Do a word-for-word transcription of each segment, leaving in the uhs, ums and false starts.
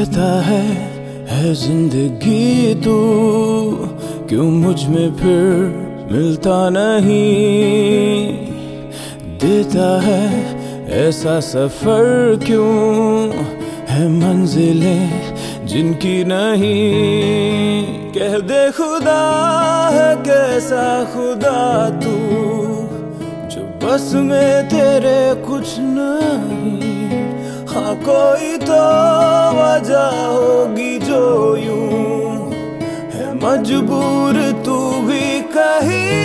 कहता है है जिंदगी तू, क्यों मुझ में फिर मिलता नहीं। देता है ऐसा सफर, क्यों है मंजिलें जिनकी नहीं। कह दे खुदा है कैसा खुदा तू, जो बस में तेरे कुछ नहीं। हाँ कोई तो वजह होगी जो यूं है मजबूर तू भी कहीं।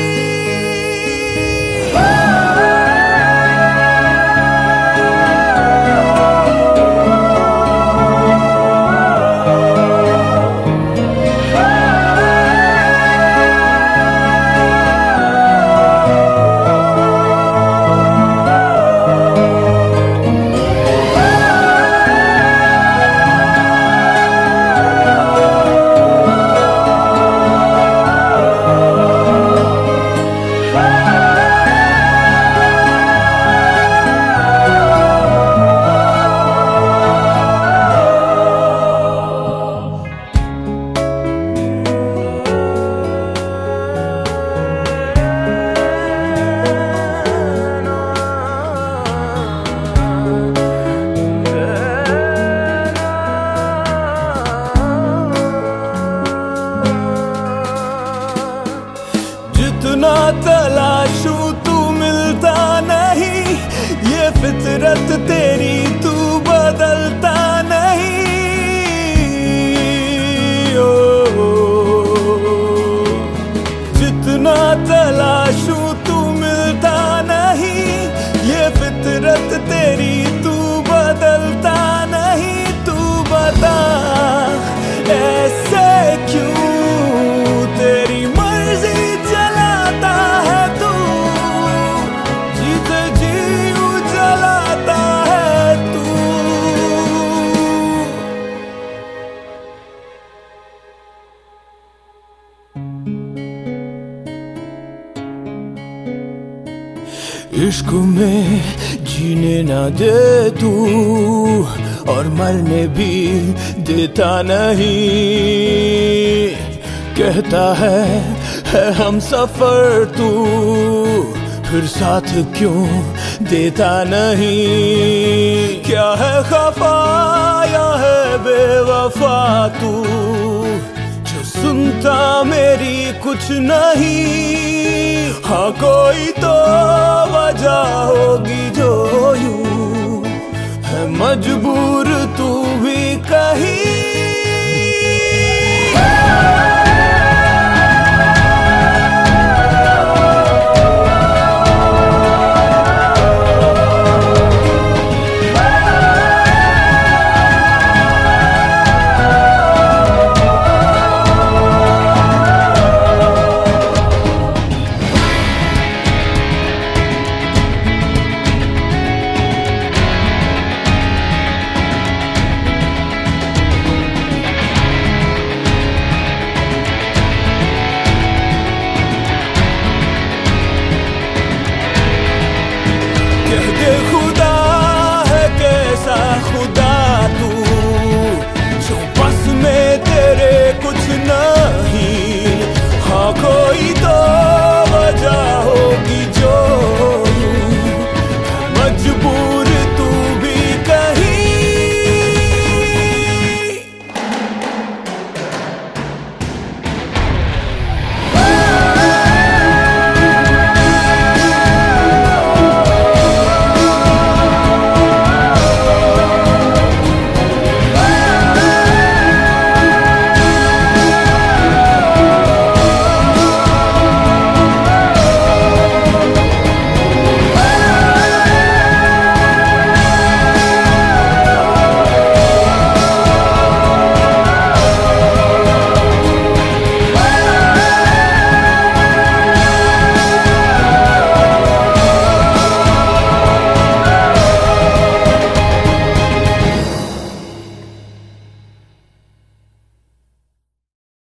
जितना तलाशूं तू मिलता नहीं, ये फितरत तेरी तू बदलता नहीं। ओ, जितना तलाशूं तू मिलता नहीं, ये फितरत तेरी तू बदलता नहीं। तू बता ऐसे क्यों, तेरी मर्जी चलाता है तू, जीते जी जलाता है तू। इश्क में जीने ना दे तू, और मरने भी देता नहीं। कहता है है हम सफर तू, फिर साथ क्यों देता नहीं। क्या है खफा या है बेवफा तू, जो सुनता मेरी कुछ नहीं। हाँ कोई तो वजह होगी जो यूं है मजबूर तू भी कहीं। खुदा है कैसा खुदा तू, जो बस में तेरे कुछ नहीं। हाँ कोई तो वजह होगी जो यूं मजबूर